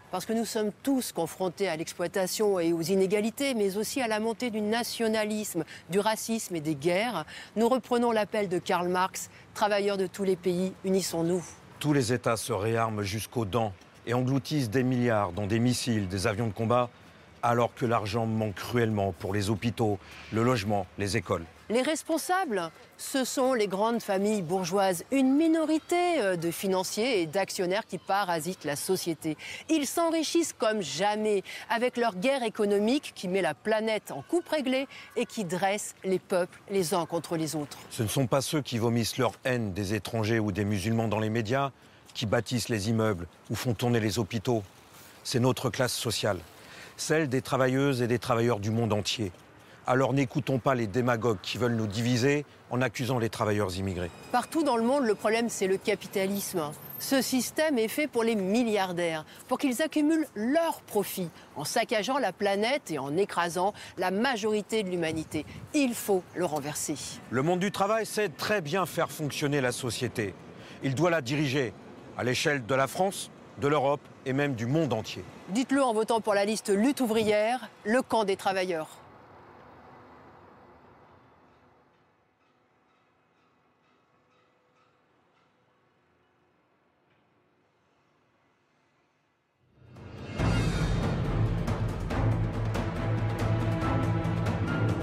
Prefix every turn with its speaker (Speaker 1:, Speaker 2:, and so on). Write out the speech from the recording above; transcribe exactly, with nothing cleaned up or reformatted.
Speaker 1: Parce que nous sommes tous confrontés à l'exploitation et aux inégalités, mais aussi à la montée du nationalisme, du racisme et des guerres. Nous reprenons l'appel de Karl Marx, travailleurs de tous les pays, unissons-nous.
Speaker 2: Tous les États se réarment jusqu'aux dents et engloutissent des milliards dans des missiles, des avions de combat, alors que l'argent manque cruellement pour les hôpitaux, le logement, les écoles.
Speaker 1: Les responsables, ce sont les grandes familles bourgeoises, une minorité de financiers et d'actionnaires qui parasitent la société. Ils s'enrichissent comme jamais avec leur guerre économique qui met la planète en coupe réglée et qui dresse les peuples les uns contre les autres.
Speaker 2: Ce ne sont pas ceux qui vomissent leur haine des étrangers ou des musulmans dans les médias, qui bâtissent les immeubles ou font tourner les hôpitaux. C'est notre classe sociale, celle des travailleuses et des travailleurs du monde entier. Alors n'écoutons pas les démagogues qui veulent nous diviser en accusant les travailleurs immigrés.
Speaker 1: Partout dans le monde, le problème, c'est le capitalisme. Ce système est fait pour les milliardaires, pour qu'ils accumulent leurs profits en saccageant la planète et en écrasant la majorité de l'humanité. Il faut le renverser.
Speaker 2: Le monde du travail sait très bien faire fonctionner la société. Il doit la diriger à l'échelle de la France, de l'Europe et même du monde entier.
Speaker 1: Dites-le en votant pour la liste Lutte ouvrière, le camp des travailleurs.